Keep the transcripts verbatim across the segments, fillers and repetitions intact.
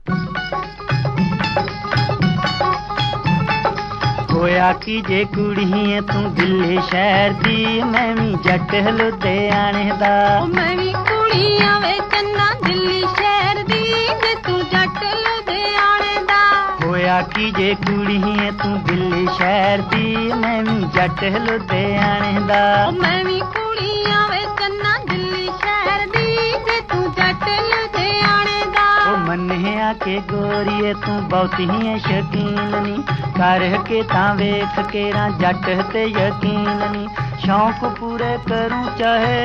होया की जे कुड़िए तू दिल्ली शहर दी, मैं भी जट लुधियाने दा। मैं भी कुड़ियां वे चन्ना दिल्ली शहर दी, जे तू जट लुधियाने दा। होया की जे कुड़िए तू दिल्ली शहर दी, मैं भी जट लुधियाने दा। मैं भी कुड़ियां वे चन्ना दिल्ली शहर दी, जे तू जट लुधियाने दा। ओ मन्निया के गोरीए तू बहुती शकीन नी, कर के तां वेख के ना जट ते यकीन नी। शौक पूरे करूं चाहे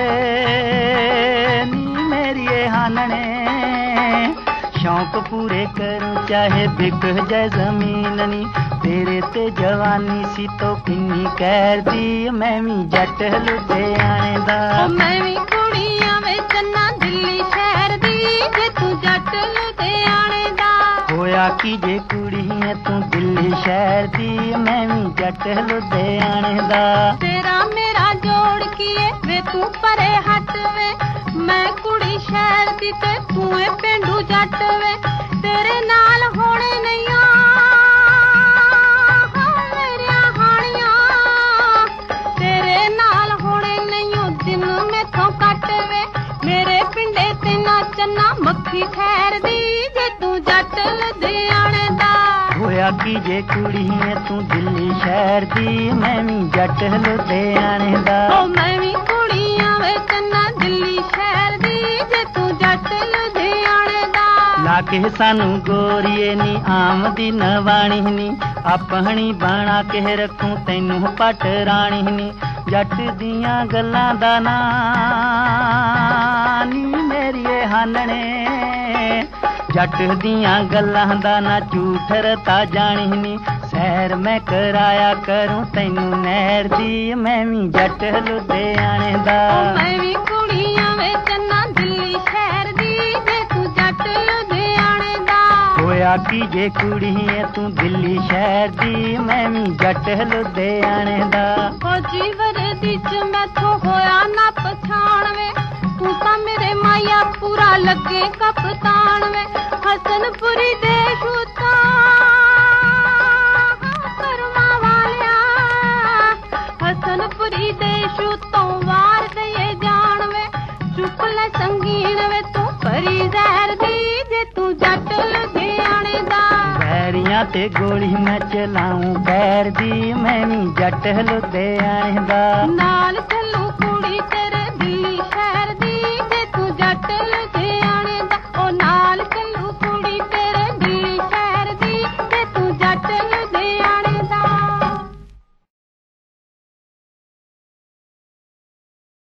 नी मेरी हानने, शौक पूरे करूं चाहे बिक जाए जमीन नी। तेरे ते जवानी सी तो किन्नी कहर दी, मैं भी जट लुधियाने दा। मैं भी कुड़ियां वे चन्ना दिल्ली शहर दी, जे तू जट लुधियाने दा। होया की जे कुड़िए तू दिल्ली शहर दी, मैं भी जट लुधियाने दा। तेरा मेरा जोड़ किए वे तू परे हट वे, मैं कुड़ी शहर दी ते तू ए पेंडू जट वे। तेरे नाल होने नहीं मेरिया हानियां, तेरे नाल होने नहीं दिन मैथों कट वे। मेरे पिंडे ते ना चन्ना मक्खी ठहर दी, जे तू जट लुधियाने दा। होया की जे कुड़िए तू दिल्ली शहर दी, मैं भी जट लुधियाने दा। ओ मैं भी कुड़ियां वे चन्ना दिल्ली शहर दी, जे तू जट लुधियाने दा। लागे सानू गोरीए नी आमदी नवाणी नी, अपनी बना के रखूं तैनू पट राणी नी। जट दियां गल्लां दा ना नी मेरी हानने, जट दियां गल्लां दा ना झूठ रता जानी नी। सैर मैं कराया करूं तैनू नहर दी, मैं भी जट लुधियाने दा। मैं भी कुड़ियां वे चन्ना दिल्ली शहर दी, जे तू जट लुधियाने दा। होया की जे कुड़िए तू दिल्ली शहर दी, मैं भी जट लुधियाने दा। फौजी वर्दी च मैथों होया ना पछाण वे, तू तां मेरे माया पूरा लगे कप्तान वे। हसनपुरी देश उता कर्मा वालिया, हसनपुरी देश उतों वार दे जान वे। चुप ले संगीन वे तू परी जहर दी, जे तू जट लुधियाने दा। बैरियां ते गोली मैं चलाऊं बैर दी, मैं भी जट लुधियाने दा। नाल